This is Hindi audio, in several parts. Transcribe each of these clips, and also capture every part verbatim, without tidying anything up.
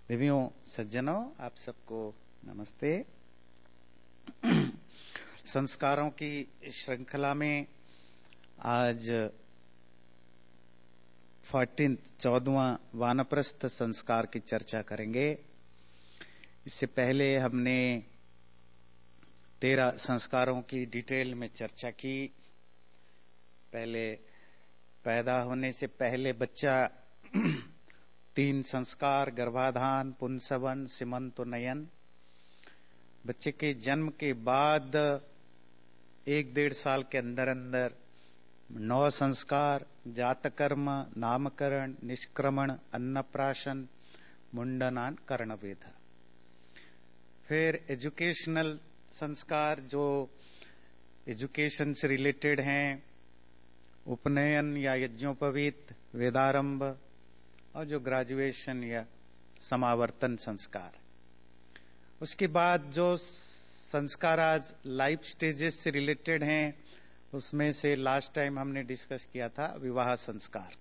देवियों सज्जनों, आप सबको नमस्ते। संस्कारों की श्रृंखला में आज फोर्टीन्थ चौदहवां वानप्रस्थ संस्कार की चर्चा करेंगे। इससे पहले हमने तेरह संस्कारों की डिटेल में चर्चा की। पहले पैदा होने से पहले बच्चा तीन संस्कार, गर्भाधान, पुंसवन, सीमंतोन्नयन। बच्चे के जन्म के बाद एक डेढ़ साल के अंदर अंदर नौ संस्कार, जातकर्म, नामकरण, निष्क्रमण, अन्नप्राशन, मुंडनान, कर्णवेध। फिर एजुकेशनल संस्कार जो एजुकेशन से रिलेटेड हैं, उपनयन या यज्ञोपवीत, वेदारंभ, और जो ग्रेजुएशन या समावर्तन संस्कार। उसके बाद जो संस्कार आज लाइफ स्टेजेस से रिलेटेड हैं, उसमें से लास्ट टाइम हमने डिस्कस किया था विवाह संस्कार।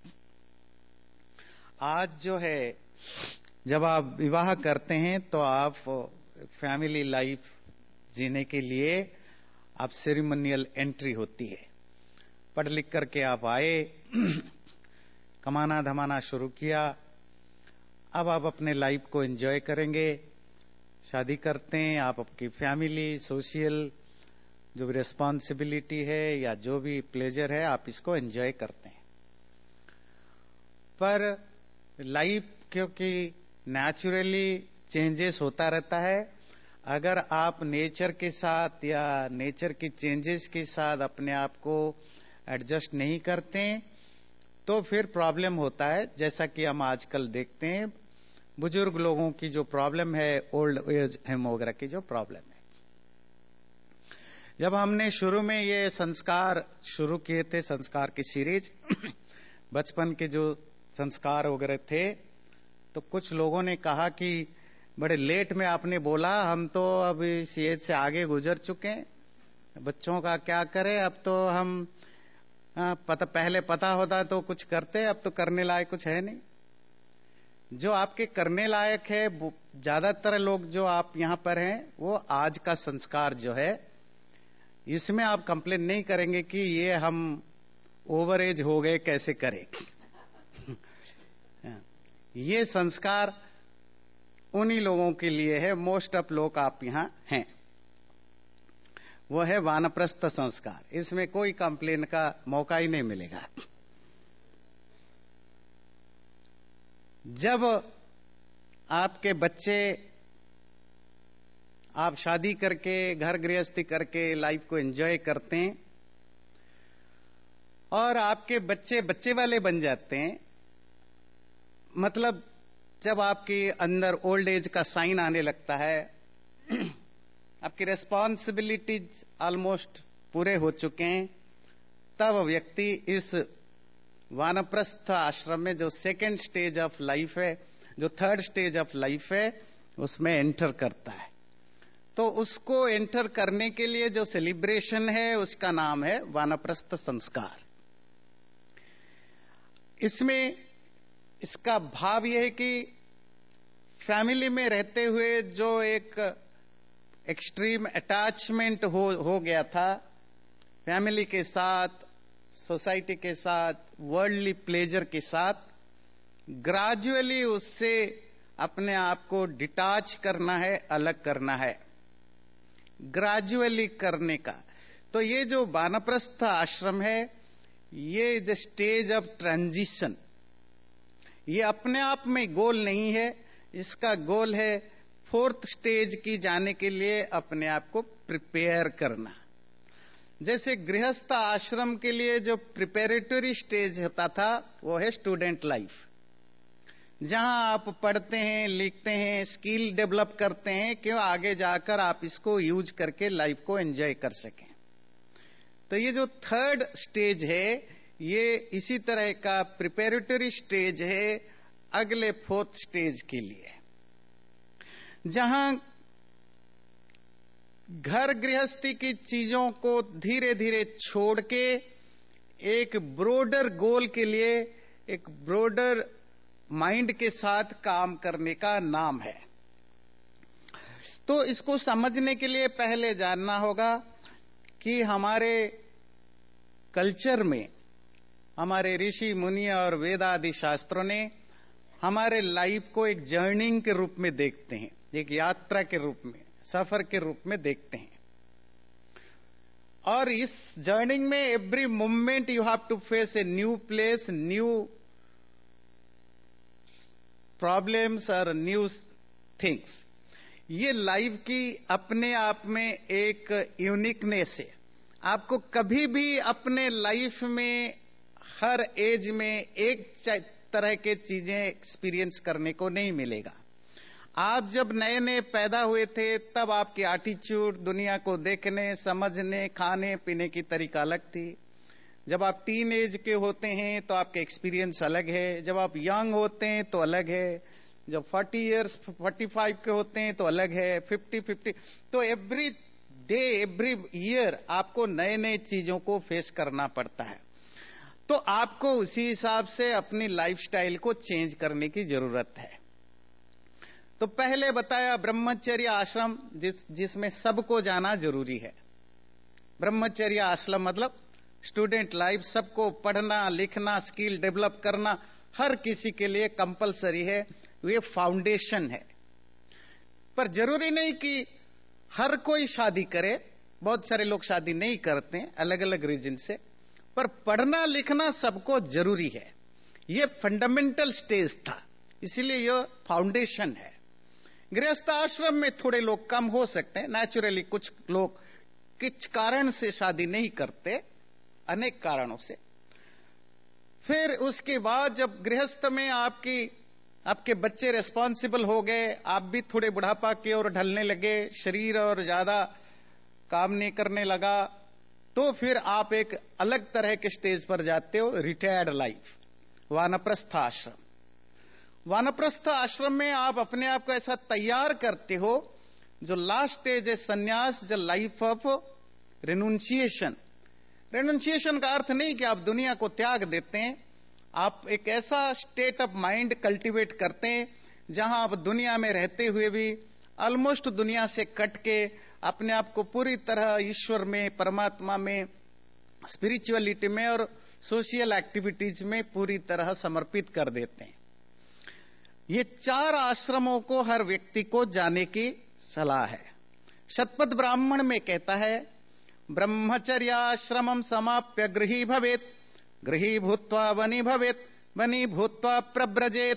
आज जो है, जब आप विवाह करते हैं तो आप फैमिली लाइफ जीने के लिए आप सेरेमोनियल एंट्री होती है। पढ़ लिख करके आप आए, कमाना धमाना शुरू किया। अब आप अपने लाइफ को एंजॉय करेंगे। शादी करते हैं, आप आपकी फैमिली, सोशल जो भी रिस्पॉन्सिबिलिटी है या जो भी प्लेजर है, आप इसको एंजॉय करते हैं। पर लाइफ क्योंकि नेचुरली चेंजेस होता रहता है, अगर आप नेचर के साथ या नेचर की चेंजेस के साथ अपने आप को एडजस्ट नहीं करते तो फिर प्रॉब्लम होता है। जैसा कि हम आजकल देखते हैं, बुजुर्ग लोगों की जो प्रॉब्लम है, ओल्ड एज होम वगैरह की जो प्रॉब्लम है। जब हमने शुरू में ये संस्कार शुरू किए थे, संस्कार की सीरीज, बचपन के जो संस्कार वगैरह थे, तो कुछ लोगों ने कहा कि बड़े लेट में आपने बोला, हम तो अब इस एज से आगे गुजर चुके हैं, बच्चों का क्या करें, अब तो हम आ, पता पहले पता होता तो कुछ करते, अब तो करने लायक कुछ है नहीं। जो आपके करने लायक है, ज्यादातर लोग जो आप यहां पर हैं, वो आज का संस्कार जो है, इसमें आप कंप्लेन नहीं करेंगे कि ये हम ओवर एज हो गए, कैसे करें। ये संस्कार उन्हीं लोगों के लिए है, मोस्ट ऑफ लोग आप यहां हैं, वो है वानप्रस्थ संस्कार। इसमें कोई कंप्लेन का मौका ही नहीं मिलेगा। जब आपके बच्चे, आप शादी करके घर गृहस्थी करके लाइफ को एंजॉय करते हैं और आपके बच्चे बच्चे वाले बन जाते हैं, मतलब जब आपके अंदर ओल्ड एज का साइन आने लगता है, आपकी रेस्पॉन्सिबिलिटीज ऑलमोस्ट पूरे हो चुके हैं, तब व्यक्ति इस वानप्रस्थ आश्रम में जो सेकेंड स्टेज ऑफ लाइफ है, जो थर्ड स्टेज ऑफ लाइफ है, उसमें एंटर करता है। तो उसको एंटर करने के लिए जो सेलिब्रेशन है, उसका नाम है वानप्रस्थ संस्कार। इसमें इसका भाव यह है कि फैमिली में रहते हुए जो एक एक्सट्रीम अटैचमेंट हो हो गया था फैमिली के साथ, सोसाइटी के साथ, वर्ल्डली प्लेजर के साथ, ग्रेजुअली उससे अपने आप को डिटैच करना है, अलग करना है, ग्रेजुअली करने का। तो ये जो वानप्रस्थ आश्रम है, ये द स्टेज ऑफ ट्रांजिशन, ये अपने आप में गोल नहीं है। इसका गोल है फोर्थ स्टेज की जाने के लिए अपने आप को प्रिपेयर करना। जैसे गृहस्थ आश्रम के लिए जो प्रिपेरेटरी स्टेज होता था, वो है स्टूडेंट लाइफ, जहां आप पढ़ते हैं, लिखते हैं, स्किल डेवलप करते हैं, क्यों आगे जाकर आप इसको यूज करके लाइफ को एंजॉय कर सकें। तो ये जो थर्ड स्टेज है, ये इसी तरह का प्रिपेरेटरी स्टेज है अगले फोर्थ स्टेज के लिए, जहां घर गृहस्थी की चीजों को धीरे धीरे छोड़ के एक ब्रॉडर गोल के लिए, एक ब्रॉडर माइंड के साथ काम करने का नाम है। तो इसको समझने के लिए पहले जानना होगा कि हमारे कल्चर में हमारे ऋषि मुनि और वेद आदि शास्त्रों ने हमारे लाइफ को एक जर्निंग के रूप में देखते हैं, एक यात्रा के रूप में, सफर के रूप में देखते हैं। और इस जर्निंग में every moment you have to face a new place, new problems और न्यू थिंग्स। ये लाइफ की अपने आप में एक यूनिकनेस है। आपको कभी भी अपने लाइफ में हर एज में एक तरह के चीजें एक्सपीरियंस करने को नहीं मिलेगा। आप जब नए नए पैदा हुए थे तब आपकी एटीट्यूड, दुनिया को देखने, समझने, खाने पीने की तरीका अलग थी। जब आप टीन एज के होते हैं तो आपके एक्सपीरियंस अलग है। जब आप यंग होते हैं तो अलग है। जब चालीस इयर्स पैंतालीस के होते हैं तो अलग है। पचास पचास तो एवरी डे एवरी ईयर आपको नए नए चीजों को फेस करना पड़ता है। तो आपको उसी हिसाब से अपनी लाइफस्टाइल को चेंज करने की जरूरत है। तो पहले बताया ब्रह्मचर्य आश्रम, जिस जिसमें सबको जाना जरूरी है। ब्रह्मचर्य आश्रम मतलब स्टूडेंट लाइफ, सबको पढ़ना लिखना, स्किल डेवलप करना हर किसी के लिए कंपलसरी है। ये फाउंडेशन है। पर जरूरी नहीं कि हर कोई शादी करे। बहुत सारे लोग शादी नहीं करते हैं अलग अलग रीजन से। पर पढ़ना लिखना सबको जरूरी है। यह फंडामेंटल स्टेज था, इसीलिए यह फाउंडेशन है। गृहस्थ आश्रम में थोड़े लोग कम हो सकते हैं, नेचुरली कुछ लोग किस कारण से शादी नहीं करते, अनेक कारणों से। फिर उसके बाद जब गृहस्थ में आपकी आपके बच्चे रिस्पॉन्सिबल हो गए, आप भी थोड़े बुढ़ापा की ओर ढलने लगे, शरीर और ज्यादा काम नहीं करने लगा, तो फिर आप एक अलग तरह के स्टेज पर जाते हो, रिटायर्ड लाइफ, वानप्रस्थ आश्रम। वानप्रस्थ आश्रम में आप अपने आप को ऐसा तैयार करते हो, जो लास्ट स्टेज है संन्यास, जो लाइफ ऑफ रेनुंसिएशन। रेनुंसिएशन का अर्थ नहीं कि आप दुनिया को त्याग देते हैं। आप एक ऐसा स्टेट ऑफ माइंड कल्टीवेट करते हैं जहां आप दुनिया में रहते हुए भी ऑलमोस्ट दुनिया से कट के अपने आप को पूरी तरह ईश्वर में, परमात्मा में, स्पिरिचुअलिटी में और सोशल एक्टिविटीज में पूरी तरह समर्पित कर देते हैं। ये चार आश्रमों को हर व्यक्ति को जाने की सलाह है। शतपथ ब्राह्मण में कहता है, ब्रह्मचर्याश्रमं समाप्य गृही भवेत्, गृही भूत्वा वनी भवेत्, वनी भूत्वा प्रव्रजेत्।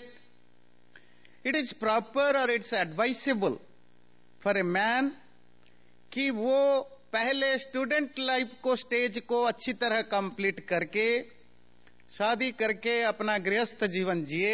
इट इज प्रॉपर और it's advisable for a man कि वो पहले स्टूडेंट लाइफ को, स्टेज को अच्छी तरह कंप्लीट करके शादी करके अपना गृहस्थ जीवन जिए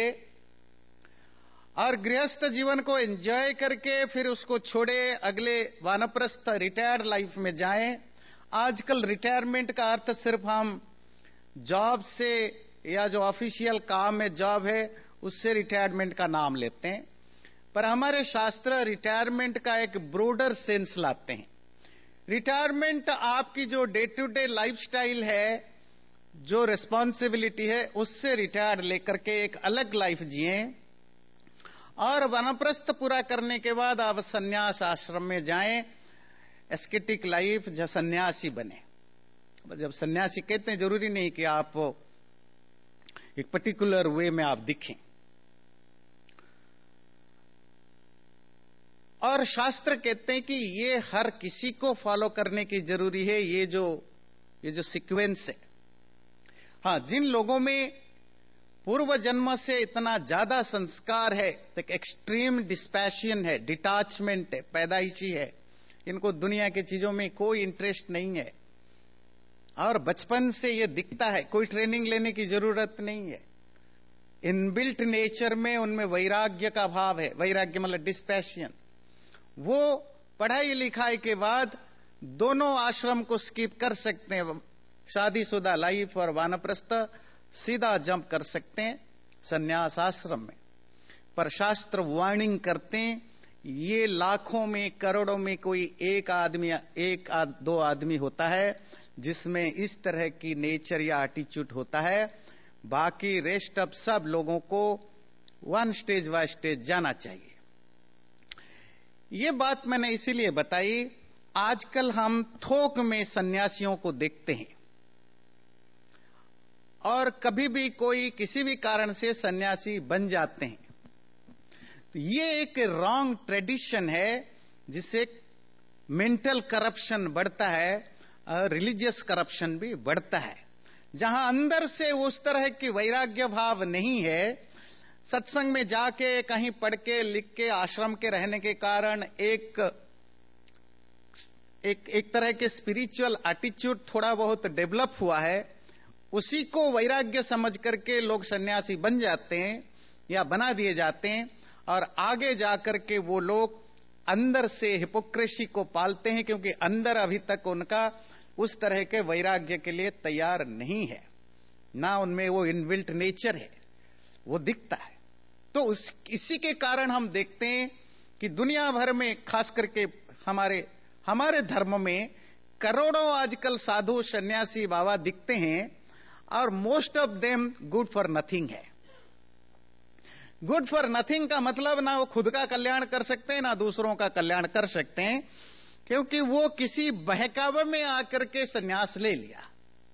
और गृहस्थ जीवन को एंजॉय करके फिर उसको छोड़े, अगले वानप्रस्थ रिटायर्ड लाइफ में जाएं। आजकल रिटायरमेंट का अर्थ सिर्फ हम जॉब से या जो ऑफिशियल काम है, जॉब है, उससे रिटायरमेंट का नाम लेते हैं। पर हमारे शास्त्र रिटायरमेंट का एक ब्रॉडर सेंस लाते हैं। रिटायरमेंट आपकी जो डे टू डे लाइफस्टाइल है, जो रिस्पॉन्सिबिलिटी है, उससे रिटायर्ड लेकर के एक अलग लाइफ जिए और वानप्रस्थ पूरा करने के बाद आप सन्यास आश्रम में जाएं, एस्केटिक लाइफ, जो सन्यासी बने। जब सन्यासी कहते हैं, जरूरी नहीं कि आप एक पर्टिकुलर वे में आप दिखें। और शास्त्र कहते हैं कि ये हर किसी को फॉलो करने की जरूरी है, ये जो ये जो सीक्वेंस है। हां, जिन लोगों में पूर्व जन्म से इतना ज्यादा संस्कार है, एक एक्सट्रीम डिस्पैशन है, डिटैचमेंट है, पैदाइशी है, इनको दुनिया की चीजों में कोई इंटरेस्ट नहीं है और बचपन से ये दिखता है, कोई ट्रेनिंग लेने की जरूरत नहीं है। इनबिल्ट नेचर में उनमें वैराग्य का भाव है। वैराग्य मतलब डिस्पैशन। वो पढ़ाई लिखाई के बाद दोनों आश्रम को स्किप कर सकते हैं, शादीशुदा लाइफ और वानप्रस्थ, सीधा जंप कर सकते हैं सन्यास आश्रम में। पर शास्त्र वार्निंग करते हैं, ये लाखों में, करोड़ों में कोई एक आदमी, एक आद, दो आदमी होता है जिसमें इस तरह की नेचर या एटीट्यूड होता है। बाकी रेस्ट ऑफ सब लोगों को वन स्टेज बाय स्टेज जाना चाहिए। यह बात मैंने इसीलिए बताई, आजकल हम थोक में सन्यासियों को देखते हैं और कभी भी कोई किसी भी कारण से सन्यासी बन जाते हैं। तो ये एक रॉन्ग ट्रेडिशन है जिससे मेंटल करप्शन बढ़ता है और रिलीजियस करप्शन भी बढ़ता है। जहां अंदर से उस तरह की वैराग्य भाव नहीं है, सत्संग में जाके कहीं पढ़ के लिख के आश्रम के रहने के कारण एक एक एक तरह के स्पिरिचुअल एटीट्यूड थोड़ा बहुत डेवलप हुआ है, उसी को वैराग्य समझ करके लोग सन्यासी बन जाते हैं या बना दिए जाते हैं और आगे जाकर के वो लोग अंदर से हिपोक्रेसी को पालते हैं, क्योंकि अंदर अभी तक उनका उस तरह के वैराग्य के लिए तैयार नहीं है, ना उनमें वो इनबिल्ट नेचर है, वो दिखता है। तो उस इसी के कारण हम देखते हैं कि दुनिया भर में, खास करके हमारे हमारे धर्म में करोड़ों आजकल साधु सन्यासी बाबा दिखते हैं और most of them good for nothing है। गुड फॉर नथिंग का मतलब ना वो खुद का कल्याण कर सकते हैं ना दूसरों का कल्याण कर सकते हैं, क्योंकि वो किसी बहकावे में आकर के सन्यास ले लिया।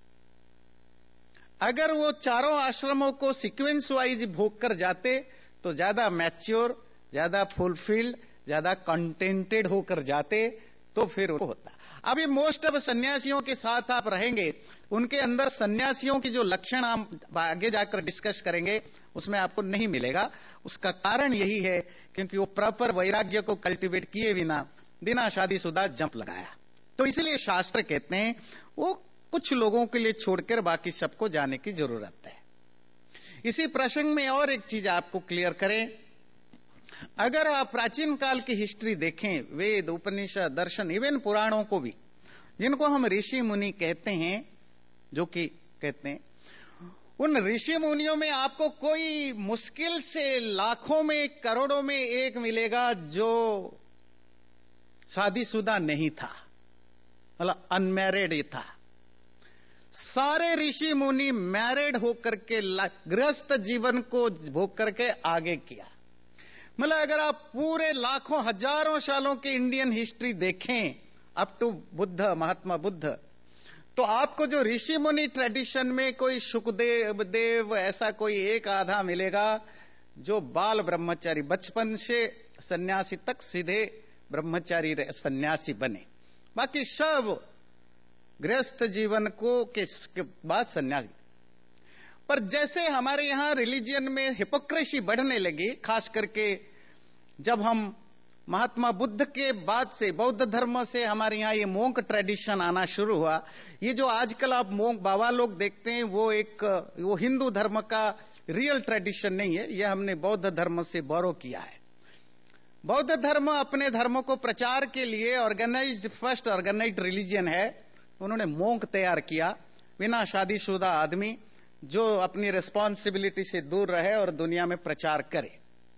अगर वो चारों आश्रमों को सीक्वेंस वाइज भोग कर जाते तो ज्यादा मैच्योर, ज्यादा फुलफिल्ड, ज्यादा कंटेंटेड होकर जाते, तो फिर वो होता। अभी मोस्ट ऑफ सन्यासियों के साथ आप रहेंगे, उनके अंदर सन्यासियों की जो लक्षण हम आगे जाकर डिस्कस करेंगे उसमें आपको नहीं मिलेगा। उसका कारण यही है क्योंकि वो प्रॉपर वैराग्य को कल्टीवेट किए बिना बिना शादीशुदा जंप लगाया। तो इसलिए शास्त्र कहते हैं वो कुछ लोगों के लिए छोड़कर बाकी सबको जाने की जरूरत है। इसी प्रसंग में और एक चीज आपको क्लियर करें, अगर आप प्राचीन काल की हिस्ट्री देखें, वेद, उपनिषद, दर्शन, इवन पुराणों को भी, जिनको हम ऋषि मुनि कहते हैं, जो कि कहते हैं, उन ऋषि मुनियों में आपको कोई मुश्किल से लाखों में करोड़ों में एक मिलेगा जो शादीशुदा नहीं था, मतलब अनमैरिड ही था। सारे ऋषि मुनि मैरिड होकर के गृहस्थ जीवन को भोग करके आगे किया। मतलब अगर आप पूरे लाखों हजारों सालों की इंडियन हिस्ट्री देखें अप टू बुद्ध, महात्मा बुद्ध, तो आपको जो ऋषि मुनि ट्रेडिशन में कोई सुखदेव देव ऐसा कोई एक आधा मिलेगा जो बाल ब्रह्मचारी, बचपन से सन्यासी तक सीधे ब्रह्मचारी सन्यासी बने। बाकी सब गृहस्थ जीवन को के बाद सन्यासी। पर जैसे हमारे यहां रिलीजियन में हिपोक्रेसी बढ़ने लगी, खास करके जब हम महात्मा बुद्ध के बाद से बौद्ध धर्म से हमारे यहां ये मोंक ट्रेडिशन आना शुरू हुआ। ये जो आजकल आप मोंक बाबा लोग देखते हैं वो एक वो हिंदू धर्म का रियल ट्रेडिशन नहीं है, यह हमने बौद्ध धर्म से बोरो किया है। बौद्ध धर्म अपने धर्म को प्रचार के लिए ऑर्गेनाइज्ड, फर्स्ट ऑर्गेनाइज्ड रिलीजियन है। उन्होंने मोंक तैयार किया, बिना शादीशुदा आदमी जो अपनी रिस्पॉन्सिबिलिटी से दूर रहे और दुनिया में प्रचार करे।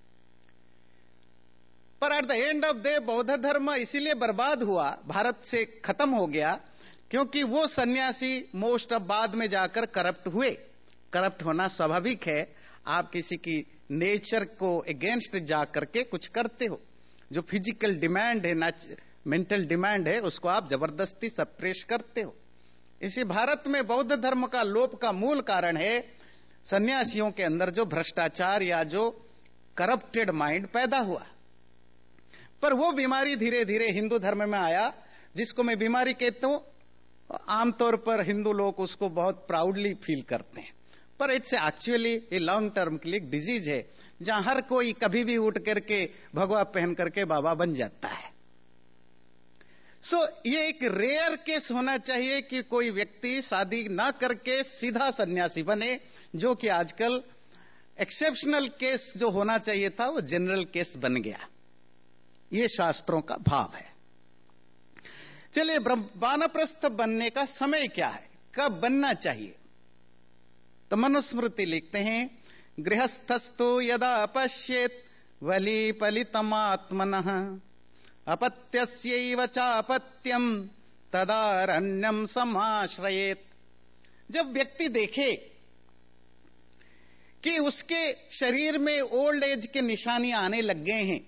पर at the end of day बौद्ध धर्म इसीलिए बर्बाद हुआ, भारत से खत्म हो गया, क्योंकि वो सन्यासी मोस्ट ऑफ बाद में जाकर करप्ट हुए। करप्ट होना स्वाभाविक है, आप किसी की नेचर को अगेंस्ट जाकर के कुछ करते हो। जो फिजिकल डिमांड है, मेंटल डिमांड है, उसको आप जबरदस्ती सप्रेस करते हो। इसी भारत में बौद्ध धर्म का लोप का मूल कारण है सन्यासियों के अंदर जो भ्रष्टाचार या जो करप्टेड माइंड पैदा हुआ। पर वो बीमारी धीरे धीरे हिंदू धर्म में आया, जिसको मैं बीमारी कहता हूं। आमतौर पर हिंदू लोग उसको बहुत प्राउडली फील करते हैं, पर it's actually a long term के लिए एक डिजीज है, जहां हर कोई कभी भी उठ करके भगवा पहन करके बाबा बन जाता है। सो so, ये एक रेयर केस होना चाहिए कि कोई व्यक्ति शादी ना करके सीधा सन्यासी बने, जो कि आजकल एक्सेप्शनल केस जो होना चाहिए था वो जनरल केस बन गया। ये शास्त्रों का भाव है। चलिए, वानप्रस्थ बनने का समय क्या है, कब बनना चाहिए? तो मनुस्मृति लिखते हैं, गृहस्थस्तु यदा पश्येत वली पलितमात्मनः अपत्यस्यैव चापत्यम तदारण्यम समाश्रयेत। जब व्यक्ति देखे कि उसके शरीर में ओल्ड एज के निशानियां आने लग गए हैं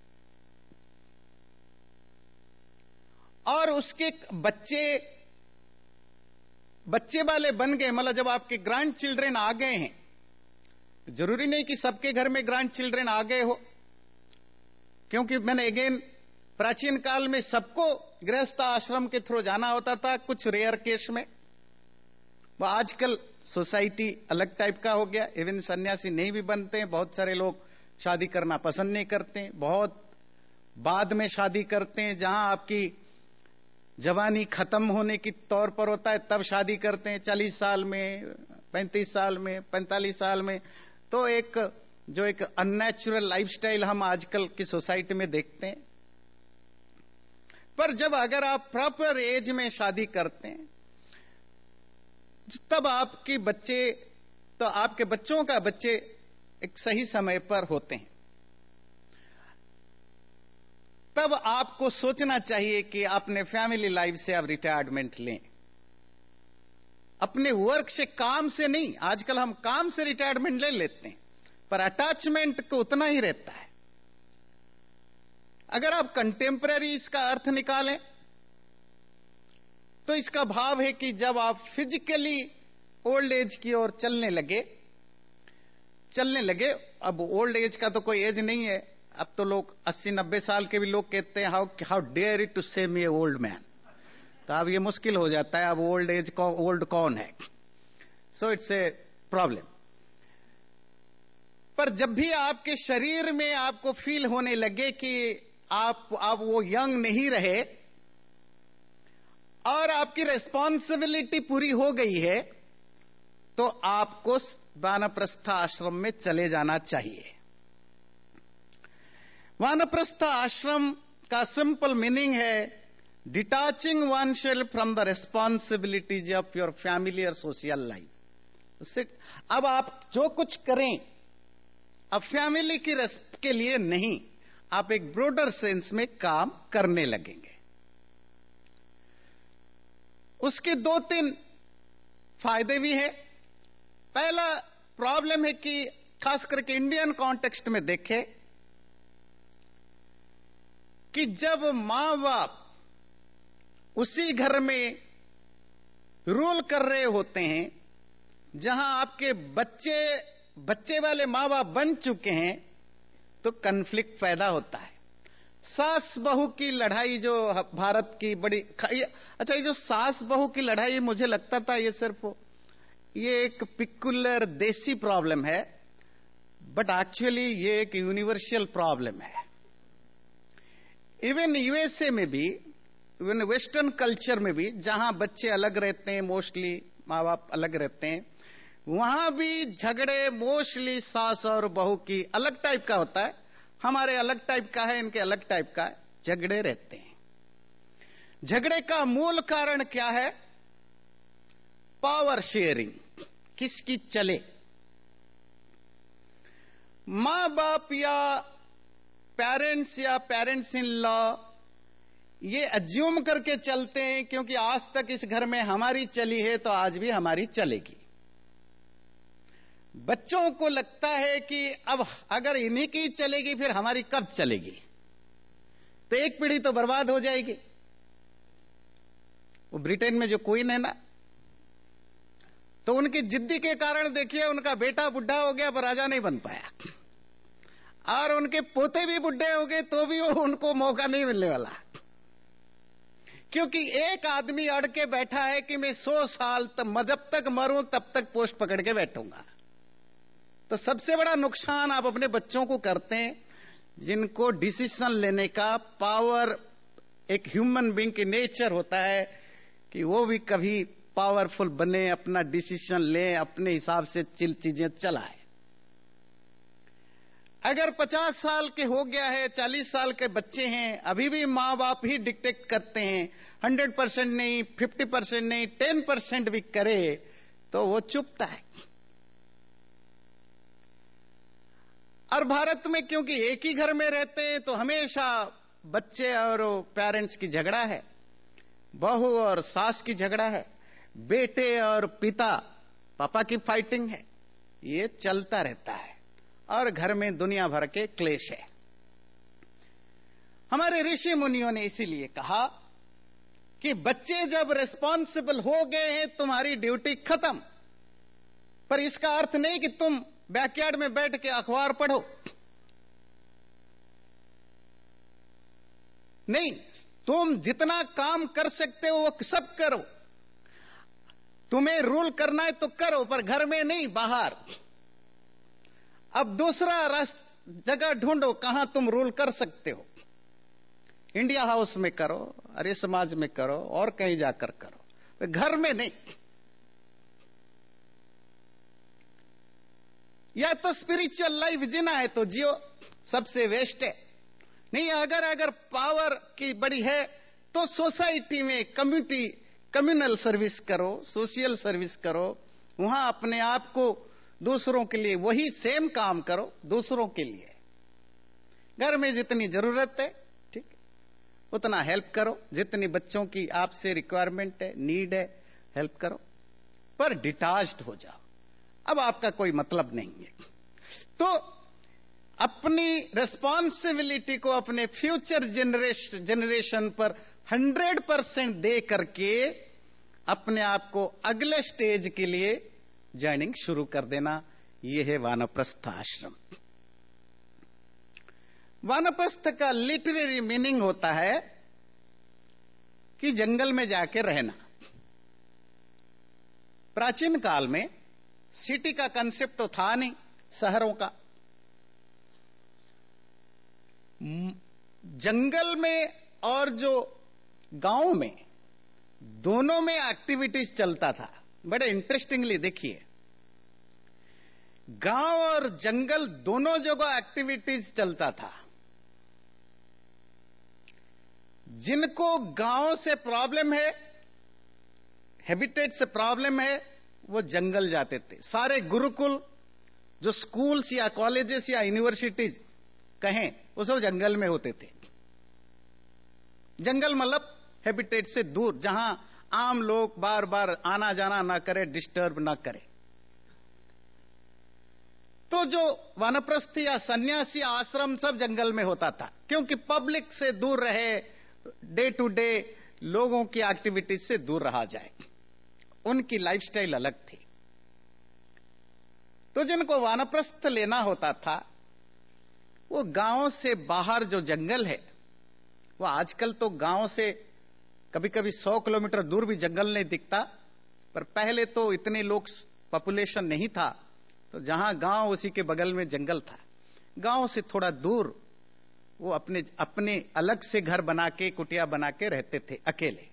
और उसके बच्चे बच्चे वाले बन गए, मतलब जब आपके ग्रैंड चिल्ड्रन आ गए हैं, जरूरी नहीं कि सबके घर में ग्रैंड चिल्ड्रन आ गए हो, क्योंकि मैंने अगेन प्राचीन काल में सबको गृहस्थ आश्रम के थ्रू जाना होता था, कुछ रेयर केस में। वह आजकल सोसाइटी अलग टाइप का हो गया, इवन सन्यासी नहीं भी बनते हैं, बहुत सारे लोग शादी करना पसंद नहीं करते हैं, बहुत बाद में शादी करते हैं, जहां आपकी जवानी खत्म होने की तौर पर होता है तब शादी करते हैं, चालीस साल में, पैंतीस साल में, पैंतालीस साल में। तो एक जो एक अननेचुरल लाइफस्टाइल हम आजकल की सोसाइटी में देखते हैं। पर जब अगर आप प्रॉपर एज में शादी करते हैं तब आपके बच्चे तो आपके बच्चों का बच्चे एक सही समय पर होते हैं। तब आपको सोचना चाहिए कि अपने फैमिली लाइफ से आप रिटायरमेंट लें, अपने वर्क से, काम से नहीं। आजकल हम काम से रिटायरमेंट ले लेते हैं, पर अटैचमेंट को उतना ही रहता है। अगर आप कंटेम्पररी इसका अर्थ निकालें तो इसका भाव है कि जब आप फिजिकली ओल्ड एज की ओर चलने लगे चलने लगे अब ओल्ड एज का तो कोई एज नहीं है, अब तो लोग अस्सी नब्बे साल के भी लोग कहते हैं, how how dare it to say me A old man. तो अब ये मुश्किल हो जाता है, अब ओल्ड एज को ओल्ड कौन है? So it's a problem. पर जब भी आपके शरीर में आपको फील होने लगे कि आप आप वो यंग नहीं रहे और आपकी रेस्पॉन्सिबिलिटी पूरी हो गई है, तो आपको वानप्रस्थ आश्रम में चले जाना चाहिए। वानप्रस्थ आश्रम का सिंपल मीनिंग है detaching oneself from the responsibilities of your family और सोशल लाइफ। अब आप जो कुछ करें अब फैमिली की के लिए नहीं, आप एक ब्रॉडर सेंस में काम करने लगेंगे। उसके दो तीन फायदे भी हैं। पहला प्रॉब्लम है कि खास करके इंडियन कॉन्टेक्स्ट में देखें कि जब मां बाप उसी घर में रूल कर रहे होते हैं जहां आपके बच्चे बच्चे वाले मां बाप बन चुके हैं, तो कन्फ्लिक्ट पैदा होता है। सास बहू की लड़ाई जो भारत की बड़ी, अच्छा ये जो सास बहू की लड़ाई मुझे लगता था ये सिर्फ ये एक पिकुलर देसी प्रॉब्लम है, बट एक्चुअली ये एक यूनिवर्सल प्रॉब्लम है। इवन यूएसए में भी, इवन वेस्टर्न कल्चर में भी, जहां बच्चे अलग रहते हैं, मोस्टली मां बाप अलग रहते हैं, वहां भी झगड़े मोस्टली सास और बहू की अलग टाइप का होता है। हमारे अलग टाइप का है, इनके अलग टाइप का है, झगड़े रहते हैं। झगड़े का मूल कारण क्या है? पावर शेयरिंग, किसकी चले। मां बाप या पेरेंट्स या पेरेंट्स इन लॉ ये अज्यूम करके चलते हैं क्योंकि आज तक इस घर में हमारी चली है तो आज भी हमारी चलेगी। बच्चों को लगता है कि अब अगर इन्हीं की चलेगी फिर हमारी कब चलेगी, तो एक पीढ़ी तो बर्बाद हो जाएगी। वो ब्रिटेन में जो क्वीन है ना, तो उनकी जिद्दी के कारण देखिए उनका बेटा बुढ़ा हो गया पर राजा नहीं बन पाया, और उनके पोते भी बुढ़े हो गए तो भी वो उनको मौका नहीं मिलने वाला, क्योंकि एक आदमी अड़ के बैठा है कि मैं सौ साल तक, जब तक मरूं तब तक पोस्ट पकड़ के बैठूंगा। तो सबसे बड़ा नुकसान आप अपने बच्चों को करते हैं जिनको डिसीजन लेने का पावर, एक ह्यूमन बीइंग की नेचर होता है कि वो भी कभी पावरफुल बने, अपना डिसीजन ले, अपने हिसाब से चिल चीजें चलाए। अगर पचास साल के हो गया है, चालीस साल के बच्चे हैं, अभी भी मां बाप ही डिक्टेट करते हैं, हंड्रेड परसेंट नहीं, फिफ्टी परसेंट नहीं, टेन परसेंट भी करे तो वो चुपता है। और भारत में क्योंकि एक ही घर में रहते हैं तो हमेशा बच्चे और पेरेंट्स की झगड़ा है, बहू और सास की झगड़ा है, बेटे और पिता पापा की फाइटिंग है, ये चलता रहता है और घर में दुनिया भर के क्लेश है। हमारे ऋषि मुनियों ने इसीलिए कहा कि बच्चे जब रिस्पॉन्सिबल हो गए हैं, तुम्हारी ड्यूटी खत्म। पर इसका अर्थ नहीं कि तुम बैकयार्ड में बैठ के अखबार पढ़ो, नहीं, तुम जितना काम कर सकते हो वो सब करो। तुम्हें रूल करना है तो करो, पर घर में नहीं, बाहर। अब दूसरा रास्ता जगह ढूंढो कहां तुम रूल कर सकते हो। इंडिया हाउस में करो, अरे समाज में करो, और कहीं जाकर करो, घर में नहीं। या तो स्पिरिचुअल लाइफ जीना है तो जियो, सबसे वेस्ट है। नहीं, अगर अगर पावर की बड़ी है तो सोसाइटी में कम्युनिटी कम्युनल सर्विस करो, सोशल सर्विस करो, वहां अपने आप को दूसरों के लिए वही सेम काम करो, दूसरों के लिए। घर में जितनी जरूरत है ठीक उतना हेल्प करो, जितनी बच्चों की आपसे रिक्वायरमेंट है, नीड है, हेल्प करो, पर डिटैच्ड हो जाओ। अब आपका कोई मतलब नहीं है। तो अपनी रिस्पॉन्सिबिलिटी को अपने फ्यूचर जनरेशन जनरेशन पर हंड्रेड परसेंट दे करके अपने आप को अगले स्टेज के लिए जर्निंग शुरू कर देना, यह है वानप्रस्थ आश्रम। वानप्रस्थ का लिटरेरी मीनिंग होता है कि जंगल में जाके रहना। प्राचीन काल में सिटी का कंसेप्ट तो था नहीं, शहरों का। जंगल में और जो गांव में, दोनों में एक्टिविटीज चलता था। बड़े इंटरेस्टिंगली देखिए, गांव और जंगल दोनों जगह एक्टिविटीज चलता था। जिनको गांव से प्रॉब्लम है, हैबिटेट से प्रॉब्लम है, वो जंगल जाते थे। सारे गुरुकुल जो स्कूल्स या कॉलेजेस या यूनिवर्सिटीज कहें, वो सब जंगल में होते थे। जंगल मतलब हैबिटेट से दूर, जहां आम लोग बार बार आना जाना ना करे, डिस्टर्ब ना करे। तो जो वानप्रस्थ या सन्यासी आश्रम सब जंगल में होता था, क्योंकि पब्लिक से दूर रहे, डे टू डे लोगों की एक्टिविटीज से दूर रहा जाए। उनकी लाइफस्टाइल अलग थी। तो जिनको वानप्रस्थ लेना होता था, वो गांव से बाहर जो जंगल है, वो आजकल तो गांव से कभी कभी सौ किलोमीटर दूर भी जंगल नहीं दिखता, पर पहले तो इतने लोग पॉपुलेशन नहीं था, तो जहां गांव उसी के बगल में जंगल था। गांव से थोड़ा दूर वो अपने अपने अलग से घर बना के, कुटिया बना के रहते थे अकेले।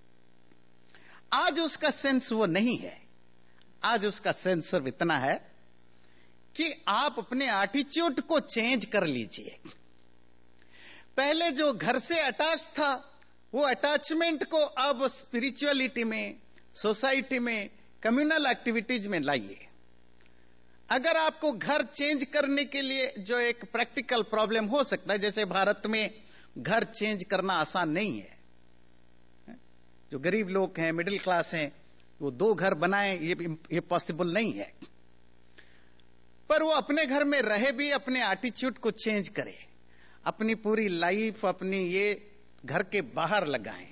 आज उसका सेंस वो नहीं है। आज उसका सेंस सिर्फ इतना है कि आप अपने एटीट्यूड को चेंज कर लीजिए। पहले जो घर से अटैच था, वो अटैचमेंट को अब स्पिरिचुअलिटी में, सोसाइटी में, कम्युनल एक्टिविटीज में लाइए। अगर आपको घर चेंज करने के लिए जो एक प्रैक्टिकल प्रॉब्लम हो सकता है, जैसे भारत में घर चेंज करना आसान नहीं है। जो गरीब लोग हैं, मिडिल क्लास हैं, वो दो घर बनाएं, ये ये पॉसिबल नहीं है। पर वो अपने घर में रहे भी अपने एटीट्यूड को चेंज करे, अपनी पूरी लाइफ अपनी ये घर के बाहर लगाएं,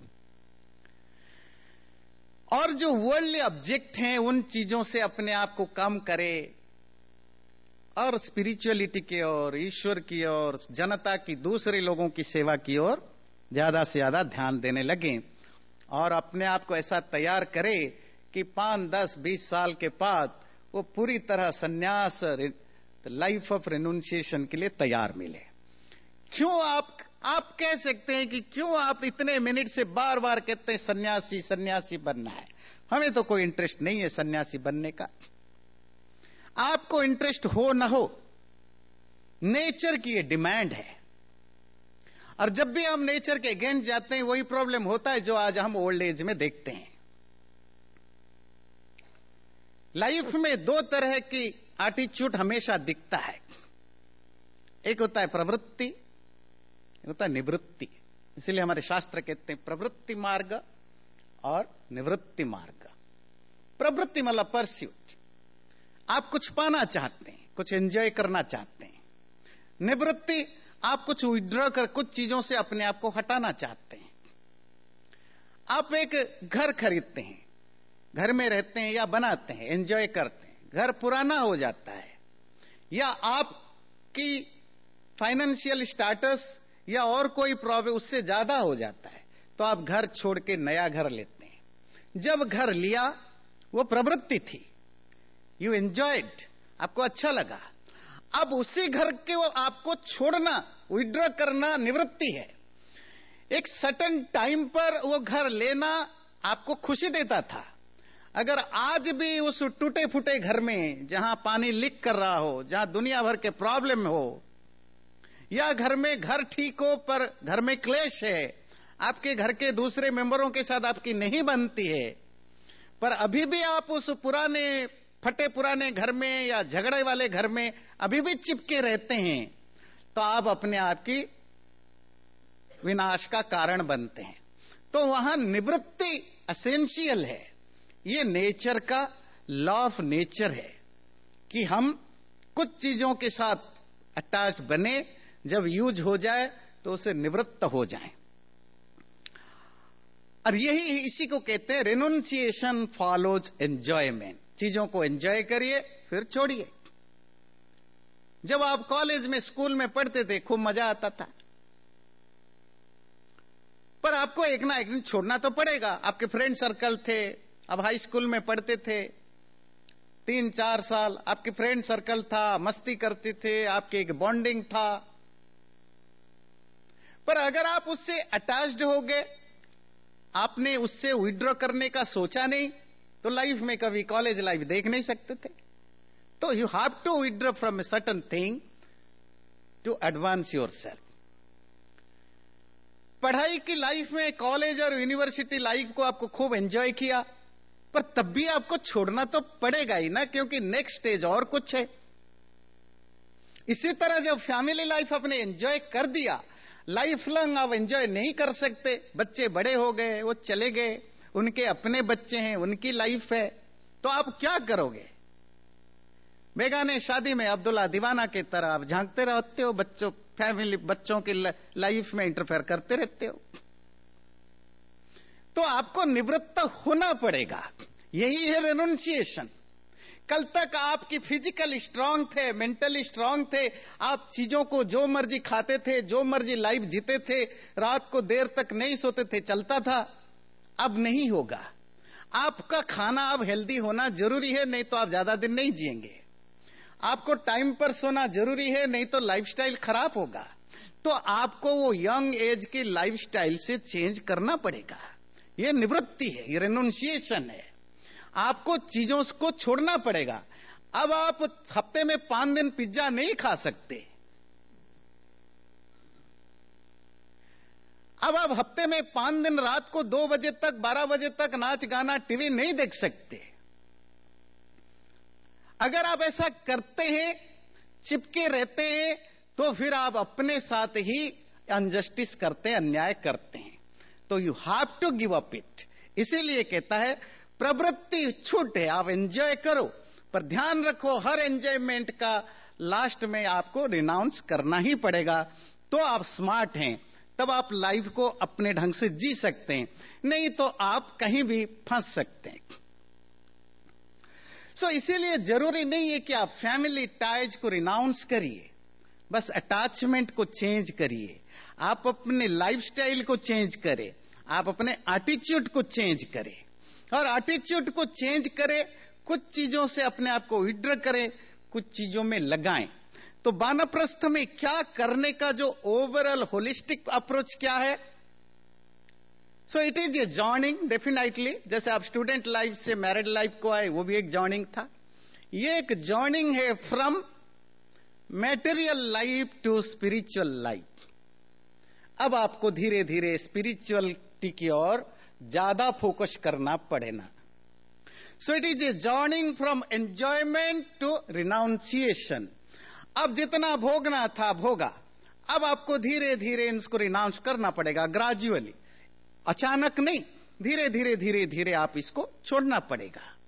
और जो वर्ल्डली ऑब्जेक्ट हैं उन चीजों से अपने आप को कम करे, और स्पिरिचुअलिटी की ओर, ईश्वर की ओर, जनता की, दूसरे लोगों की सेवा की ओर ज्यादा से ज्यादा ध्यान देने लगे। और अपने आप को ऐसा तैयार करे कि पांच दस बीस साल के बाद वो पूरी तरह सन्यास, लाइफ ऑफ रेनुंसिएशन के लिए तैयार मिले। क्यों आप आप कह सकते हैं कि क्यों आप इतने मिनट से बार बार कहते हैं सन्यासी सन्यासी बनना है? हमें तो कोई इंटरेस्ट नहीं है सन्यासी बनने का। आपको इंटरेस्ट हो ना हो, नेचर की ये डिमांड है। और जब भी हम नेचर के अगेंस्ट जाते हैं, वही प्रॉब्लम होता है जो आज हम ओल्ड एज में देखते हैं। लाइफ में दो तरह की एटीट्यूड हमेशा दिखता है। एक होता है प्रवृत्ति, एक होता है निवृत्ति। इसलिए हमारे शास्त्र कहते हैं प्रवृत्ति मार्ग और निवृत्ति मार्ग। प्रवृत्ति मतलब परस्यूट। आप कुछ पाना चाहते हैं, कुछ एंजॉय करना चाहते हैं। निवृत्ति, आप कुछ विड्रॉ कर, कुछ चीजों से अपने आप को हटाना चाहते हैं। आप एक घर खरीदते हैं, घर में रहते हैं या बनाते हैं, एंजॉय करते हैं, घर पुराना हो जाता है, या आपकी फाइनेंशियल स्टेटस या और कोई प्रॉब्लम उससे ज्यादा हो जाता है, तो आप घर छोड़ के नया घर लेते हैं। जब घर लिया वो प्रवृत्ति थी, यू एंजॉयड, आपको अच्छा लगा। अब उसी घर के वो आपको छोड़ना, विड्रॉ करना निवृत्ति है। एक सर्टेन टाइम पर वो घर लेना आपको खुशी देता था। अगर आज भी उस टूटे फूटे घर में, जहां पानी लीक कर रहा हो, जहां दुनिया भर के प्रॉब्लम हो, या घर में घर ठीक हो पर घर में क्लेश है, आपके घर के दूसरे मेंबरों के साथ आपकी नहीं बनती है, पर अभी भी आप उस पुराने फटे पुराने घर में या झगड़े वाले घर में अभी भी चिपके रहते हैं, तो आप अपने आप की विनाश का कारण बनते हैं। तो वहां निवृत्ति एसेंशियल है। ये नेचर का लॉ ऑफ नेचर है कि हम कुछ चीजों के साथ अटैच बने, जब यूज हो जाए तो उसे निवृत्त हो जाए। और यही इसी को कहते हैं रेनुंसिएशन फॉलोज एंजॉयमेंट। चीजों को एंजॉय करिए फिर छोड़िए। जब आप कॉलेज में, स्कूल में पढ़ते थे, खूब मजा आता था, पर आपको एक ना एक दिन छोड़ना तो पड़ेगा। आपके फ्रेंड सर्कल थे, अब हाई स्कूल में पढ़ते थे, तीन चार साल आपके फ्रेंड सर्कल था, मस्ती करते थे, आपके एक बॉन्डिंग था, पर अगर आप उससे अटैच्ड हो गए, आपने उससे विड्रॉ करने का सोचा नहीं, तो लाइफ में कभी कॉलेज लाइफ देख नहीं सकते थे। तो you have to withdraw from a certain thing to advance yourself. पढ़ाई की लाइफ में, कॉलेज और यूनिवर्सिटी लाइफ को आपको खूब एंजॉय किया, पर तब भी आपको छोड़ना तो पड़ेगा ही ना, क्योंकि नेक्स्ट स्टेज और कुछ है। इसी तरह जब फैमिली लाइफ आपने एंजॉय कर दिया, लाइफ लॉन्ग आप एंजॉय नहीं कर सकते। बच्चे बड़े हो गए, वो चले गए, उनके अपने बच्चे हैं, उनकी लाइफ है, तो आप क्या करोगे? बेगाने शादी में अब्दुल्ला दीवाना की तरह आप झांकते रहते हो, बच्चों फैमिली बच्चों की लाइफ में इंटरफेयर करते रहते हो। तो आपको निवृत्त होना पड़ेगा। यही है रेनुंसिएशन। कल तक आपकी फिजिकल स्ट्रांग थे, मेंटली स्ट्रांग थे, आप चीजों को जो मर्जी खाते थे, जो मर्जी लाइफ जीते थे, रात को देर तक नहीं सोते थे, चलता था। अब नहीं होगा। आपका खाना अब हेल्दी होना जरूरी है, नहीं तो आप ज्यादा दिन नहीं जिएंगे। आपको टाइम पर सोना जरूरी है, नहीं तो लाइफस्टाइल खराब होगा। तो आपको वो यंग एज की लाइफस्टाइल से चेंज करना पड़ेगा। ये निवृत्ति है, ये रेनुंसिएशन है। आपको चीजों को छोड़ना पड़ेगा। अब आप हफ्ते में पांच दिन पिज्जा नहीं खा सकते। अब आप हफ्ते में पांच दिन रात को दो बजे तक, बारह बजे तक नाच गाना टीवी नहीं देख सकते। अगर आप ऐसा करते हैं, चिपके रहते हैं, तो फिर आप अपने साथ ही अनजस्टिस करते हैं, अन्याय करते हैं। तो you have to give up it. इसीलिए कहता है प्रवृत्ति छूट है, आप एंजॉय करो, पर ध्यान रखो हर एंजॉयमेंट का लास्ट में आपको रिनाउंस करना ही पड़ेगा। तो आप स्मार्ट हैं, तब आप लाइफ को अपने ढंग से जी सकते हैं, नहीं तो आप कहीं भी फंस सकते हैं। सो so, इसीलिए जरूरी नहीं है कि आप फैमिली टाइज को रिनाउंस करिए, बस अटैचमेंट को चेंज करिए। आप अपने लाइफस्टाइल को चेंज करें, आप अपने एटीट्यूड को चेंज करें, और एटीट्यूड को चेंज करें, कुछ चीजों से अपने आप को विड्रॉ करें, कुछ चीजों में लगाएं। तो वानप्रस्थ में क्या करने का जो ओवरऑल होलिस्टिक अप्रोच क्या है? So it is a journeying definitely. जैसे आप स्टूडेंट लाइफ से मैरिड लाइफ को आए, वो भी एक जॉर्निंग था। ये एक जॉर्निंग है from material life to spiritual life. अब आपको धीरे धीरे स्पिरिचुअलिटी की ओर ज्यादा फोकस करना पड़ेगा। So it is a journeying from enjoyment to renunciation. अब जितना भोगना था भोगा, अब आपको धीरे धीरे इसको रिनाउंस करना पड़ेगा, ग्रेजुअली, अचानक नहीं, धीरे धीरे धीरे धीरे आप इसको छोड़ना पड़ेगा।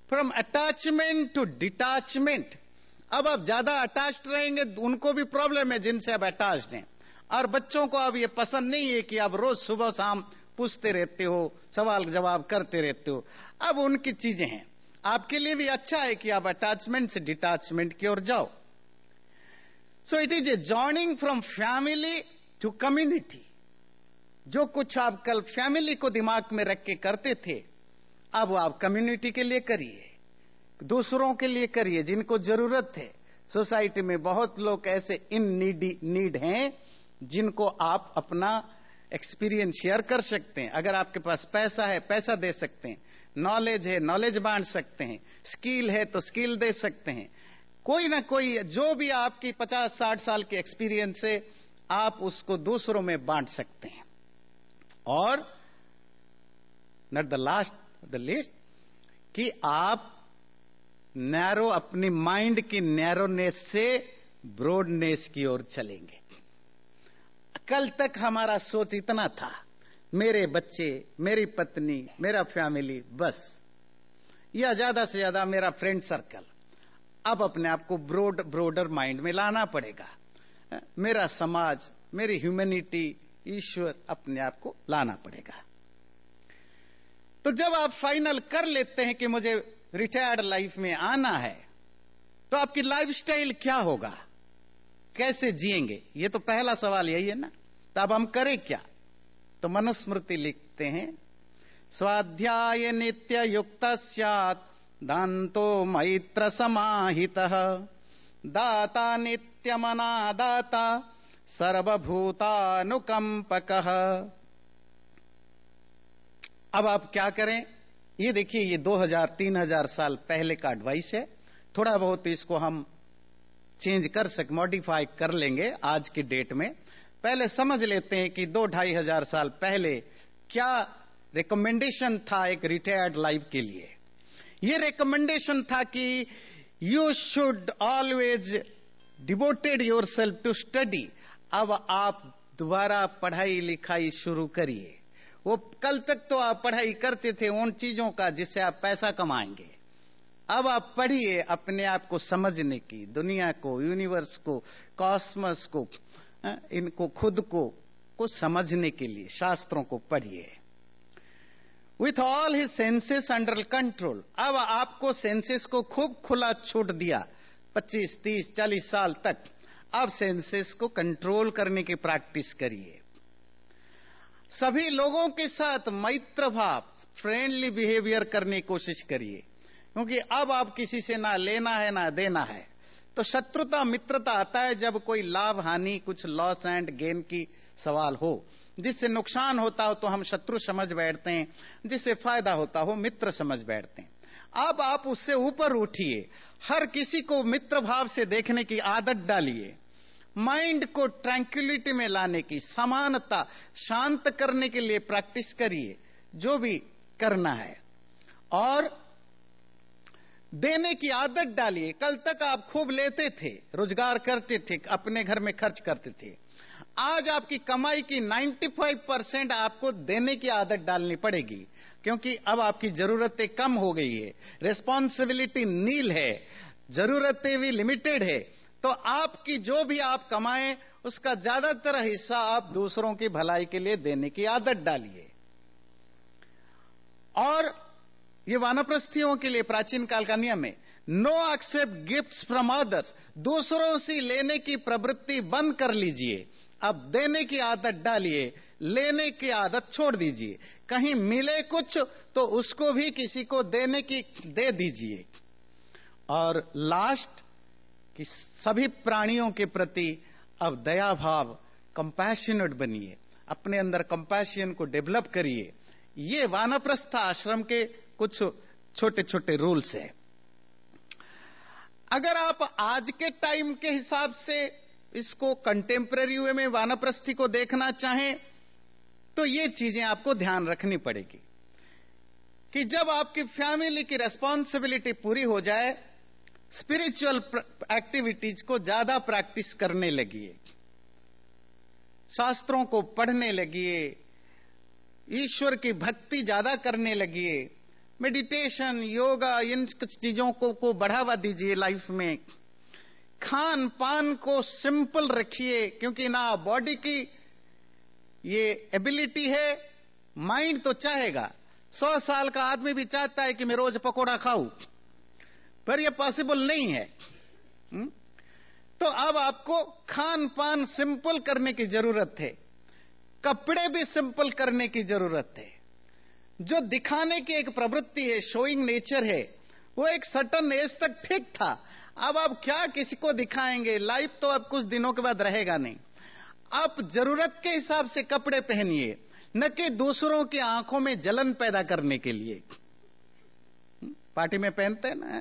From attachment to detachment. अब आप ज्यादा अटैच्ड रहेंगे, उनको भी प्रॉब्लम है जिनसे आप अटैच्ड हैं, और बच्चों को अब ये पसंद नहीं है कि आप रोज सुबह शाम पूछते रहते हो, सवाल जवाब करते रहते हो। अब उनकी चीजें हैं, आपके लिए भी अच्छा है कि आप अटैचमेंट से डिटैचमेंट की ओर जाओ। So it is a joining from family to community. जो कुछ आप कल फैमिली को दिमाग में रख के करते थे, अब आप कम्युनिटी के लिए करिए, दूसरों के लिए करिए जिनको जरूरत है। सोसाइटी में बहुत लोग ऐसे इन नीडी नीड हैं जिनको आप अपना एक्सपीरियंस शेयर कर सकते हैं। अगर आपके पास पैसा है, पैसा दे सकते हैं, नॉलेज है, नॉलेज बांट सकते हैं, स्किल है तो स्किल दे सकते हैं। कोई ना कोई, जो भी आपकी पचास साठ साल की एक्सपीरियंस है, आप उसको दूसरों में बांट सकते हैं। और not the last the list, कि आप नैरो, अपनी माइंड की नैरोनेस से ब्रॉडनेस की ओर चलेंगे। कल तक हमारा सोच इतना था, मेरे बच्चे, मेरी पत्नी, मेरा फैमिली, बस, या ज्यादा से ज्यादा मेरा फ्रेंड सर्कल। अब अपने आप को ब्रॉड ब्रॉडर माइंड में लाना पड़ेगा। मेरा समाज, मेरी ह्यूमैनिटी, ईश्वर, अपने आप को लाना पड़ेगा। तो जब आप फाइनल कर लेते हैं कि मुझे रिटायर्ड लाइफ में आना है, तो आपकी लाइफस्टाइल क्या होगा, कैसे जिएंगे? ये तो पहला सवाल यही है ना। तो अब हम करें क्या? तो मनुस्मृति लिखते हैं, स्वाध्याय नित्य युक्त स्यात् दान्तो मैत्र समाहितः दाता नित्यमना दाता सर्वभूतानुकंपकः। अब आप क्या करें? ये देखिए, ये दो हज़ार तीन हज़ार साल पहले का एडवाइस है। थोड़ा बहुत इसको हम चेंज कर सक मॉडिफाई कर लेंगे आज की डेट में। पहले समझ लेते हैं कि दो ढाई हजार साल पहले क्या रिकमेंडेशन था एक रिटायर्ड लाइफ के लिए। ये रिकमेंडेशन था कि you should always devoted your self to study. अब आप दोबारा पढ़ाई लिखाई शुरू करिए। वो कल तक तो आप पढ़ाई करते थे उन चीजों का जिससे आप पैसा कमाएंगे। अब आप पढ़िए अपने आप को समझने की, दुनिया को, यूनिवर्स को, कॉस्मस को, इनको खुद को को समझने के लिए शास्त्रों को पढ़िए। With all his senses under control. अब आपको सेंसेस को खूब खुला छूट दिया पच्चीस तीस चालीस साल तक। अब सेंसेस को कंट्रोल करने की प्रैक्टिस करिए। सभी लोगों के साथ मैत्र भाव, फ्रेंडली बिहेवियर करने की कोशिश करिए, क्योंकि अब आप किसी से ना लेना है ना देना है। तो शत्रुता मित्रता आता है जब कोई लाभ हानि, कुछ लॉस एंड गेन की सवाल हो। जिससे नुकसान होता हो तो हम शत्रु समझ बैठते हैं, जिससे फायदा होता हो मित्र समझ बैठते हैं। अब आप उससे ऊपर उठिए, हर किसी को मित्र भाव से देखने की आदत डालिए। माइंड को ट्रैंक्विलिटी में लाने की, समानता, शांत करने के लिए प्रैक्टिस करिए, जो भी करना है। और देने की आदत डालिए। कल तक आप खूब लेते थे, रोजगार करते थे, अपने घर में खर्च करते थे। आज आपकी कमाई की पचानवे परसेंट आपको देने की आदत डालनी पड़ेगी, क्योंकि अब आपकी जरूरतें कम हो गई है, रिस्पॉन्सिबिलिटी नील है, जरूरतें भी लिमिटेड है। तो आपकी जो भी आप कमाएं उसका ज्यादातर हिस्सा आप दूसरों की भलाई के लिए देने की आदत डालिए। और ये वानप्रस्थियों के लिए प्राचीन काल का नियम है, no except gifts from others. दूसरों से लेने की प्रवृत्ति बंद कर लीजिए। अब देने की आदत डालिए, लेने की आदत छोड़ दीजिए। कहीं मिले कुछ तो उसको भी किसी को देने की दे दीजिए। और लास्ट, कि सभी प्राणियों के प्रति अब दया भाव, कंपैशनेट बनिए, अपने अंदर कंपैशन को डेवलप करिए। ये वानप्रस्थ आश्रम के कुछ छोटे छोटे रूल्स हैं। अगर आप आज के टाइम के हिसाब से इसको कंटेम्पररी वे में वानप्रस्थी को देखना चाहें तो ये चीजें आपको ध्यान रखनी पड़ेगी कि जब आपकी फैमिली की रेस्पॉन्सिबिलिटी पूरी हो जाए, स्पिरिचुअल एक्टिविटीज को ज्यादा प्रैक्टिस करने लगिए, शास्त्रों को पढ़ने लगिए, ईश्वर की भक्ति ज्यादा करने लगिए, मेडिटेशन, योगा, इन कुछ चीजों को, को बढ़ावा दीजिए लाइफ में। खान पान को सिंपल रखिए, क्योंकि ना बॉडी की ये एबिलिटी है, माइंड तो चाहेगा। सौ साल का आदमी भी चाहता है कि मैं रोज पकोड़ा खाऊं, पर यह पॉसिबल नहीं है। हुँ? तो अब आपको खान पान सिंपल करने की जरूरत है, कपड़े भी सिंपल करने की जरूरत है। जो दिखाने की एक प्रवृत्ति है, शोइंग नेचर है, वो एक सर्टन एज तक ठीक था। अब आप क्या किसी को दिखाएंगे? लाइफ तो अब कुछ दिनों के बाद रहेगा नहीं। आप जरूरत के हिसाब से कपड़े पहनिए, न कि दूसरों की आंखों में जलन पैदा करने के लिए। पार्टी में पहनते हैं ना।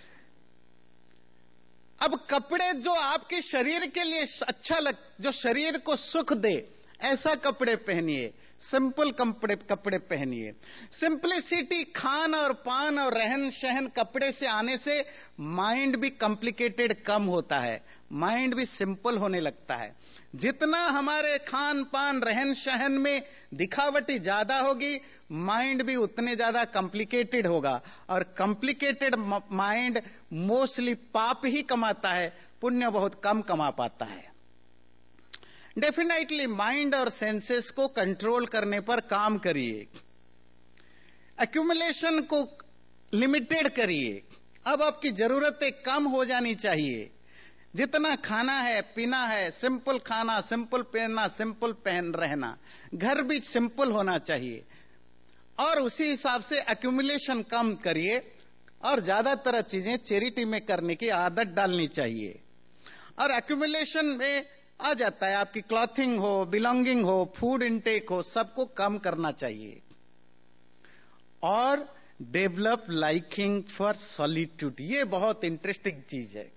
अब कपड़े जो आपके शरीर के लिए अच्छा लग, जो शरीर को सुख दे, ऐसा कपड़े पहनिए। सिंपल कपड़े कपड़े पहनिए। सिंप्लिसिटी खान और पान और रहन सहन कपड़े से आने से माइंड भी कॉम्प्लिकेटेड कम होता है, माइंड भी सिंपल होने लगता है। जितना हमारे खान पान रहन सहन में दिखावटी ज्यादा होगी, माइंड भी उतने ज्यादा कॉम्प्लिकेटेड होगा। और कॉम्प्लिकेटेड माइंड मोस्टली पाप ही कमाता है, पुण्य बहुत कम कमा पाता है। डेफिनेटली माइंड और सेंसेस को कंट्रोल करने पर काम करिए। एक्यूमुलेशन को लिमिटेड करिए। अब आपकी जरूरतें कम हो जानी चाहिए। जितना खाना है, पीना है, सिंपल खाना, सिंपल पहनना, सिंपल पहन रहना, घर भी सिंपल होना चाहिए। और उसी हिसाब से एक्यूमुलेशन कम करिए और ज्यादातर चीजें चैरिटी में करने की आदत डालनी चाहिए। और एक्यूमुलेशन में आ जाता है आपकी क्लॉथिंग हो, बिलोंगिंग हो, फूड इनटेक हो, सबको कम करना चाहिए। और डेवलप लाइकिंग फॉर सॉलिट्यूड, ये बहुत इंटरेस्टिंग चीज है।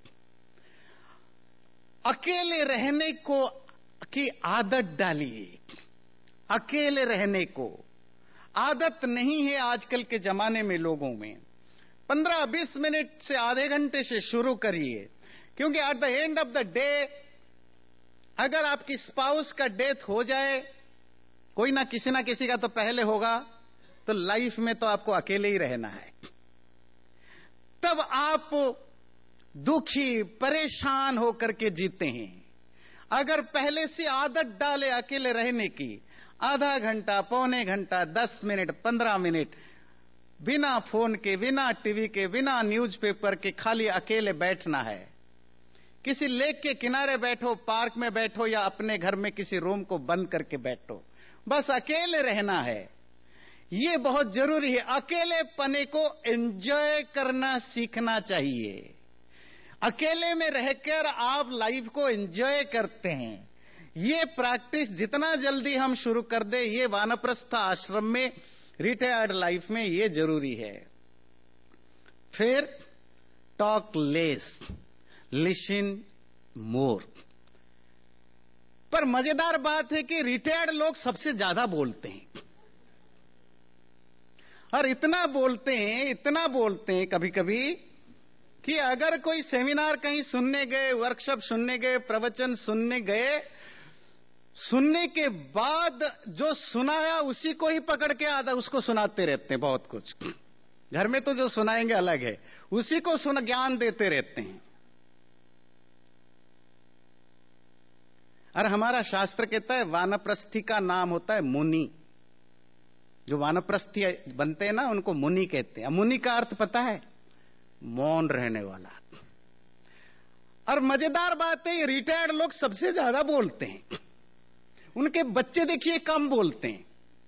अकेले रहने को की आदत डालिए। अकेले रहने को आदत नहीं है आजकल के जमाने में लोगों में। पंद्रह बीस मिनट से आधे घंटे से शुरू करिए, क्योंकि at the end of the day अगर आपकी स्पाउस का डेथ हो जाए, कोई ना किसी ना किसी का तो पहले होगा, तो लाइफ में तो आपको अकेले ही रहना है। तब आप दुखी परेशान होकर के जीते हैं। अगर पहले से आदत डाले अकेले रहने की, आधा घंटा, पौने घंटा, दस मिनट, पंद्रह मिनट, बिना फोन के, बिना टीवी के, बिना न्यूज़पेपर के, खाली अकेले बैठना है। किसी लेक के किनारे बैठो, पार्क में बैठो, या अपने घर में किसी रूम को बंद करके बैठो, बस अकेले रहना है। यह बहुत जरूरी है। अकेले पने को एंजॉय करना सीखना चाहिए। अकेले में रहकर आप लाइफ को एंजॉय करते हैं। ये प्रैक्टिस जितना जल्दी हम शुरू कर दे, ये वानप्रस्थ आश्रम में, रिटायर्ड लाइफ में ये जरूरी है। फिर टॉक लेस, लिसन मोर। पर मजेदार बात है कि रिटायर्ड लोग सबसे ज्यादा बोलते हैं, और इतना बोलते हैं, इतना बोलते हैं कभी कभी कि अगर कोई सेमिनार कहीं सुनने गए, वर्कशॉप सुनने गए, प्रवचन सुनने गए, सुनने के बाद जो सुनाया उसी को ही पकड़ के आधा उसको सुनाते रहते हैं। बहुत कुछ घर में तो जो सुनाएंगे अलग है, उसी को सुन ज्ञान देते रहते हैं। और हमारा शास्त्र कहता है वानप्रस्थी का नाम होता है मुनि। जो वानप्रस्थी बनते हैं ना, उनको मुनि कहते हैं। मुनि का अर्थ पता है? मौन रहने वाला। और मजेदार बात है, रिटायर्ड लोग सबसे ज्यादा बोलते हैं। उनके बच्चे देखिए कम बोलते हैं।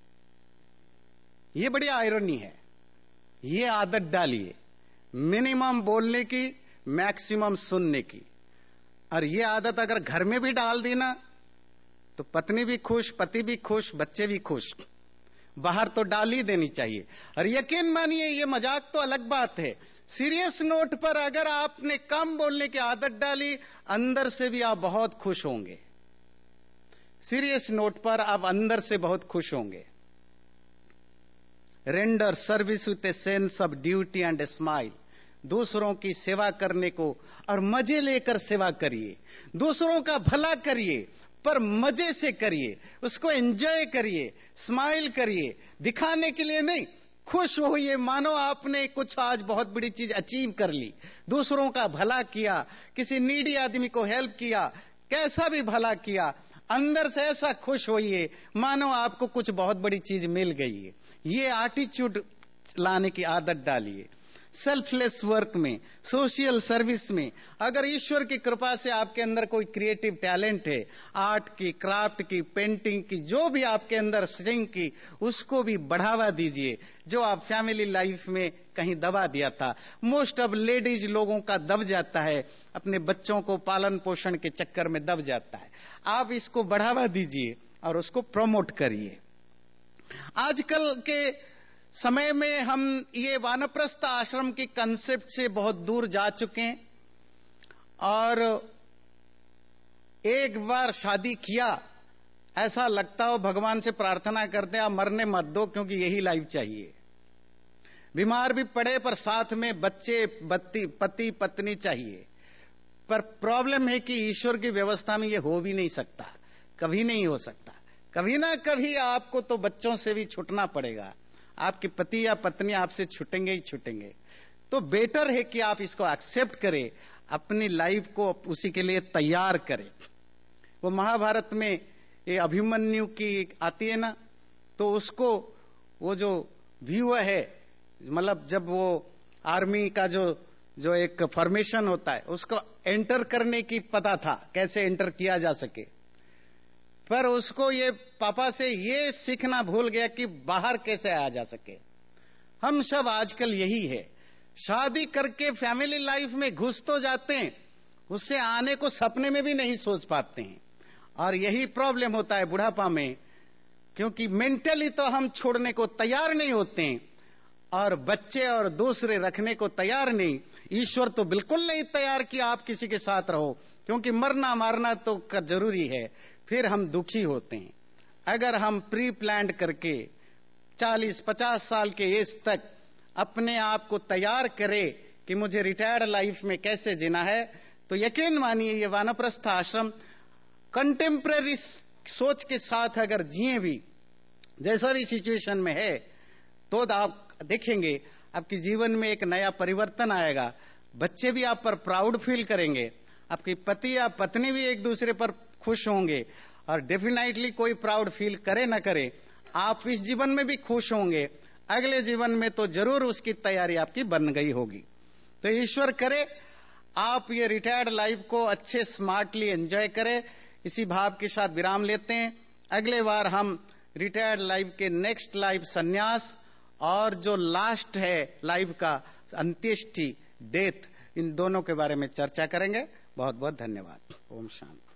यह बड़ी आयरनी है। यह आदत डालिए, मिनिमम बोलने की, मैक्सिमम सुनने की। और यह आदत अगर घर में भी डाल दी ना, तो पत्नी भी खुश, पति भी खुश, बच्चे भी खुश। बाहर तो डाल ही देनी चाहिए। और यकीन मानिए, यह मजाक तो अलग बात है। सीरियस नोट पर अगर आपने कम बोलने की आदत डाली, अंदर से भी आप बहुत खुश होंगे। सीरियस नोट पर आप अंदर से बहुत खुश होंगे। Render service with a sense of duty and a smile. दूसरों की सेवा करने को और मजे लेकर सेवा करिए। दूसरों का भला करिए, पर मजे से करिए, उसको एंजॉय करिए, स्माइल करिए। दिखाने के लिए नहीं, खुश होइए, मानो आपने कुछ आज बहुत बड़ी चीज अचीव कर ली, दूसरों का भला किया, किसी नीडी आदमी को हेल्प किया, कैसा भी भला किया, अंदर से ऐसा खुश होइए मानो आपको कुछ बहुत बड़ी चीज मिल गई है। ये एटीट्यूड लाने की आदत डालिए। सेल्फलेस वर्क में, सोशल सर्विस में, अगर ईश्वर की कृपा से आपके अंदर कोई क्रिएटिव टैलेंट है, आर्ट की, क्राफ्ट की, पेंटिंग की, जो भी आपके अंदर सिंग की, उसको भी बढ़ावा दीजिए, जो आप फैमिली लाइफ में कहीं दबा दिया था। मोस्ट ऑफ लेडीज लोगों का दब जाता है, अपने बच्चों को पालन पोषण के चक्कर में दब जाता है। आप इसको बढ़ावा दीजिए और उसको प्रमोट करिए। आजकल के समय में हम ये वानप्रस्थ आश्रम की कंसेप्ट से बहुत दूर जा चुके हैं, और एक बार शादी किया, ऐसा लगता हो भगवान से प्रार्थना करते हैं आप मरने मत दो, क्योंकि यही लाइफ चाहिए। बीमार भी पड़े पर साथ में बच्चे, बत्ती, पति पत्नी चाहिए। पर प्रॉब्लम है कि ईश्वर की व्यवस्था में यह हो भी नहीं सकता, कभी नहीं हो सकता। कभी ना कभी आपको तो बच्चों से भी छूटना पड़ेगा, आपके पति या पत्नी आपसे छूटेंगे ही छूटेंगे। तो बेटर है कि आप इसको एक्सेप्ट करें, अपनी लाइफ को उसी के लिए तैयार करें। वो महाभारत में ये अभिमन्यु की आती है ना, तो उसको वो जो व्यू है, मतलब जब वो आर्मी का जो जो एक फॉर्मेशन होता है, उसको एंटर करने की पता था, कैसे एंटर किया जा सके। पर उसको ये पापा से ये सीखना भूल गया कि बाहर कैसे आया जा सके। हम सब आजकल यही है, शादी करके फैमिली लाइफ में घुस तो जाते हैं, उससे आने को सपने में भी नहीं सोच पाते हैं। और यही प्रॉब्लम होता है बुढ़ापा में, क्योंकि मेंटली तो हम छोड़ने को तैयार नहीं होते हैं, और बच्चे और दूसरे रखने को तैयार नहीं। ईश्वर तो बिल्कुल नहीं तैयार कि आप किसी के साथ रहो, क्योंकि मरना मारना तो जरूरी है, फिर हम दुखी होते हैं। अगर हम प्री प्लान करके चालीस पचास साल के एज तक अपने आप को तैयार करें कि मुझे रिटायर्ड लाइफ में कैसे जीना है, तो यकीन मानिए ये वानप्रस्थ आश्रम कंटेम्पररी सोच के साथ अगर जिए भी, जैसा भी सिचुएशन में है, तो आप देखेंगे आपके जीवन में एक नया परिवर्तन आएगा। बच्चे भी आप पर प्राउड फील करेंगे, आपकी पति या पत्नी भी एक दूसरे पर खुश होंगे, और डेफिनेटली कोई प्राउड फील करे ना करे, आप इस जीवन में भी खुश होंगे, अगले जीवन में तो जरूर उसकी तैयारी आपकी बन गई होगी। तो ईश्वर करे आप ये रिटायर्ड लाइफ को अच्छे स्मार्टली एंजॉय करें। इसी भाव के साथ विराम लेते हैं। अगले बार हम रिटायर्ड लाइफ के नेक्स्ट लाइफ संन्यास और जो लास्ट है लाइफ का अंत्येष्टि, डेथ, इन दोनों के बारे में चर्चा करेंगे। बहुत बहुत धन्यवाद। ओम शांति।